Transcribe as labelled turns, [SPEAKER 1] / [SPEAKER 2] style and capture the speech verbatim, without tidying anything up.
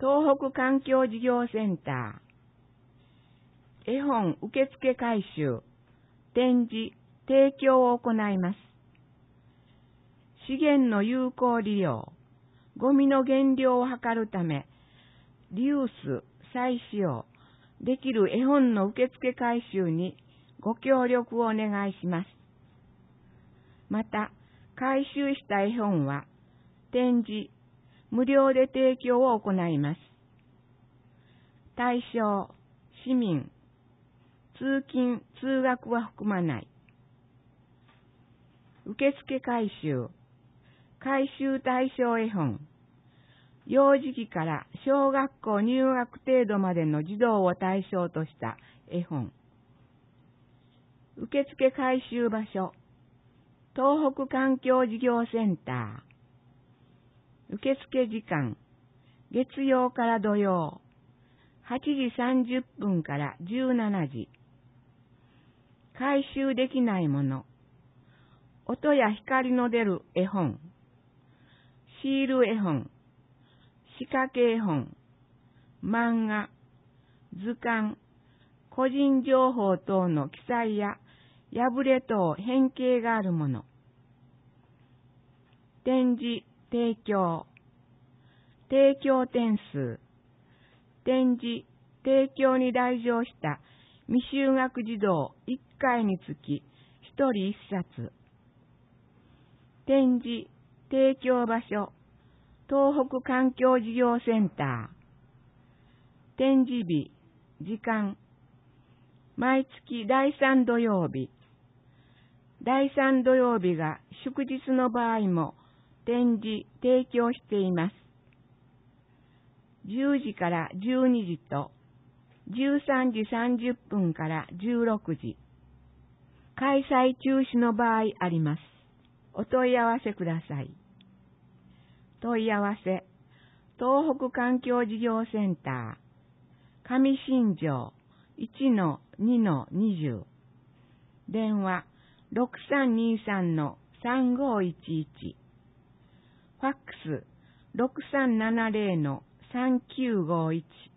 [SPEAKER 1] 東北環境事業センター、絵本受付回収、展示、提供を行います。資源の有効利用、ゴミの減量を図るため、リユース、再使用できる絵本の受付回収にご協力をお願いします。また、回収した絵本は、展示、無料で提供を行います。対象、市民、通勤、通学は含まない。受付回収、回収対象絵本、幼児期から小学校入学程度までの児童を対象とした絵本。受付回収場所、東北環境事業センター。受付時間、月曜から土曜、はちじさんじゅっぷんからじゅうしちじ。回収できないもの、音や光の出る絵本、シール絵本、仕掛け絵本、漫画、図鑑、個人情報等の記載や破れ等変形があるもの、展示、提供、提供点数、展示、提供に来場した未就学児童いっかいにつきひとりいっさつ。展示、提供場所、東北環境事業センター。展示日、時間、毎月だいさん土曜日。だいさん土曜日が祝日の場合も展示、提供しています。じゅうじからじゅうにじとじゅうさんじさんじゅっぷんからじゅうろくじ。開催中止の場合あります。お問い合わせください。問い合わせ、東北環境事業センター、上新庄 いちのにのにじゅう。電話ろくさんにさんのさんごいちいち。ファックスろくさんななゼロのさんきゅうごいち。